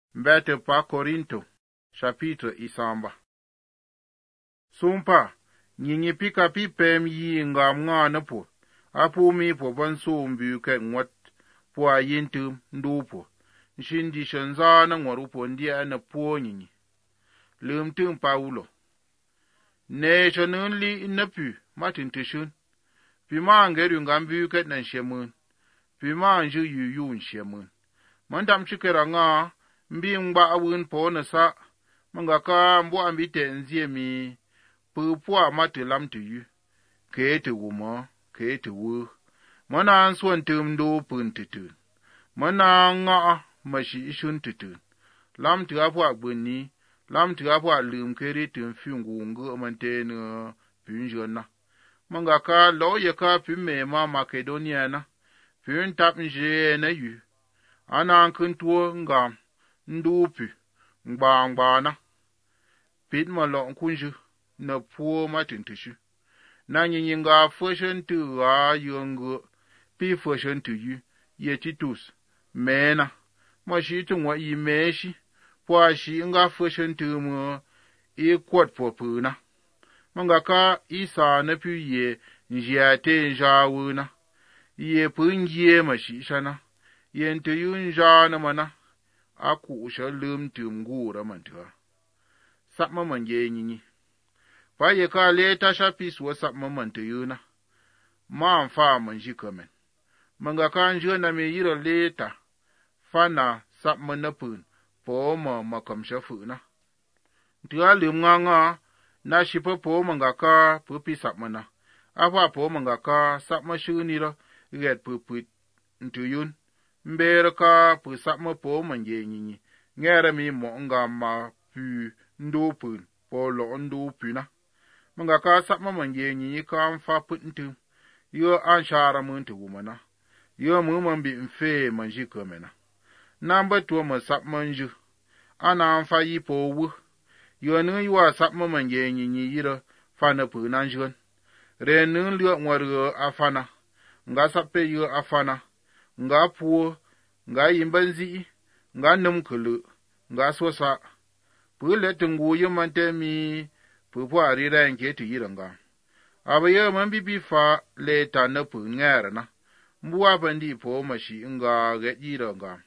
Mbete pa Korinto, chapitre isamba. Sumpa, nyinyi pika pipem yi ngam nga na po, apu mi po banso mbu ke ngwat, po a yintum ndu po, nshindi shanza na ngwaru po ndia na po nyinyi. Lumtum Paulo. Ne shanun li na pu, matin tishun. Pima angeru ngambu ke na shemun. Pima anju yu nshemun. Mandam chikera nga, mbi mba awun po na sa, mangaka mbu ambite nzie mi, pupua matilam tu yu, kete wuma, kete wu, mana answan tumdo pun tutun, mana nga mashi ishun tutun, lam tu apwa bunni, lam tu apwa lum kere tum fiungu ngu mantene punjona, mangaka lo yaka pume ma Makedonia na, pun tap nje na yu, ana kuntuo ngam, ndupi, ngba na, pit malo kunju, na puo matintishu. Na nyinyi nga fashion tu a yungu, pi fashion tu yu, ye titus, mena, mashi tu mwa i meshi, po shi nga fashion tu mu, i kwat po puna. Mangaka isa na pi ye, njiate njawuna, ye punjie mashi shana, ye ntu yu njana mana, aku usha lum tu mgura mantua. Sapma manje nyinyi. Pa ye ka le tasha piswa sapma mantu yuna. Ma mfa manjikamen. Mangaka njuna me yira leta. Fana sapma napun. Po ma makamsha funa. Ntua lum nga na shipa po mangaka pupi sapma na. Apa po mangaka sapma shunira red pupit ntuyun. Mbere ka pu sapma po manje nyinyi. Ngere mi mo nga ma pu ndopun po lo ndopuna. Mangaka sapma manje nyinyi ka mfa putintu. Yo anshara muntu wumana. Yo mumambi mfe manjikamena. Namba tuwa ma sapma nju. Ana mfa yi po wu. Yo nu yuwa sapma manje nyinyi yira fana puna njuan. Re nu liyo nwari afana. Nga sape yo afana. Nga puo. Nga yimbanzi. Nga numkulu. Nga sosa. Pule tungu yumante mi. Pupu arira nke tu yiranga. Aba ye mambibi fa leta na pu ngara na. Mbuwa bandi po mashi nga ge yiranga.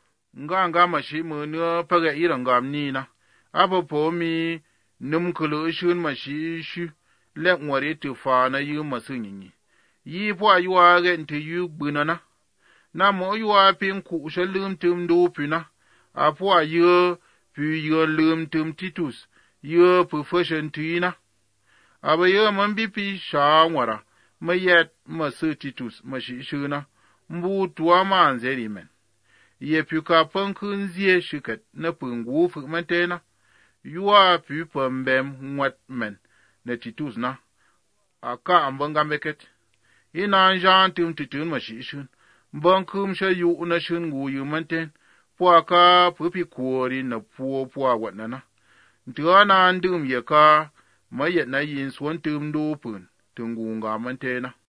Nga mashi munu pa ge yiranga mnina. Aba po mi numkulu shun mashi shu. Lek nwari tu fa na yu masu nyinyi. Yi po ayuwa ge ntu yu bunana. Na mo yuwa pin ku ushalum tum do puna. Apo ayu pu yu lum tum titus. Yo pu fashion tuina. Aba yo mambipi shawara. Mayet masu titus mashishuna. Mbu tuwa manzeri men. Ye pu ka pankunzie shikat na pungu fukmantena. Yuwa pu pambem mwat men na titus na. Aka ambanga meket. Ina anjan tum tutun mashishun. Mbankum sha yu unashun ngu yu manten. Pwa ka pupi kuori na pwa watnana. Ntuana ndum ye ka mayet na yin swan tum do pun tungu nga mantena.